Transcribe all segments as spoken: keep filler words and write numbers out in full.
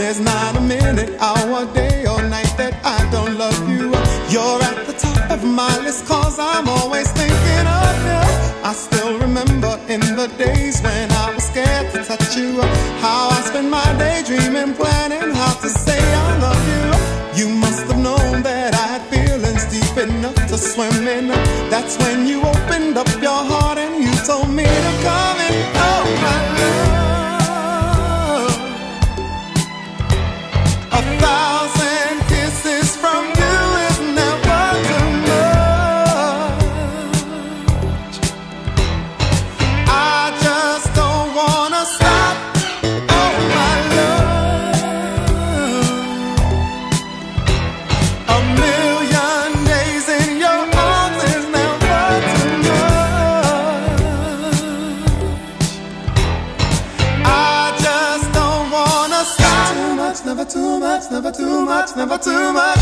There's not a minute, hour, day or night that I don't love you. You're at the top of my list, cause I'm always thinking of you. I still remember in the days when I was scared to touch you, how I spent my day dreaming, planning how to say I love you. You must have known that I had feelings deep enough to swim in. That's when you opened up your heart and you told me to come in. Oh my love, a thousand kisses from you is never too much. I just don't wanna stop. Oh my love, a million days in your arms is never too much. I just don't wanna stop. Too much, never too much, never too much, never too much.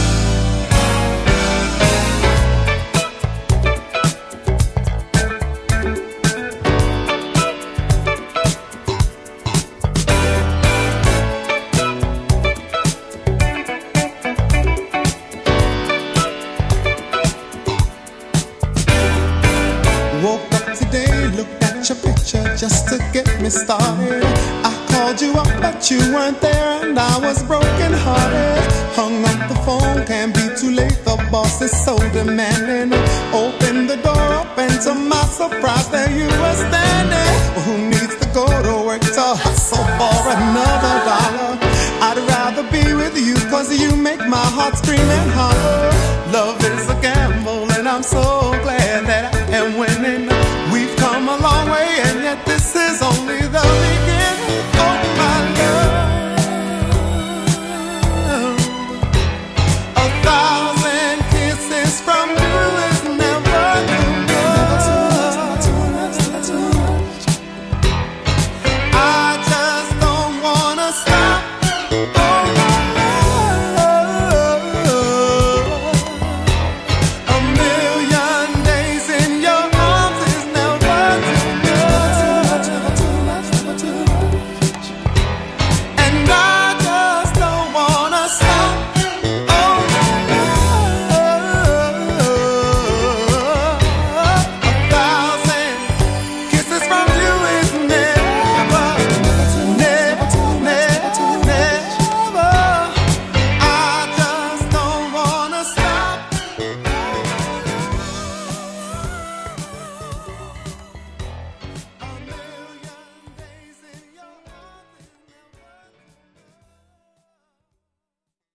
Woke up today, looked at your picture just to get me started. I called you up, but you weren't there, and I was broken hearted. Hung up the phone, can't be too late, the boss is so demanding. Opened the door up, and to my surprise, there you were standing. Who needs to go to work to hustle for another dollar? I'd rather be with you, cause you make my heart scream and holler. Love is a gamble, and I'm so glad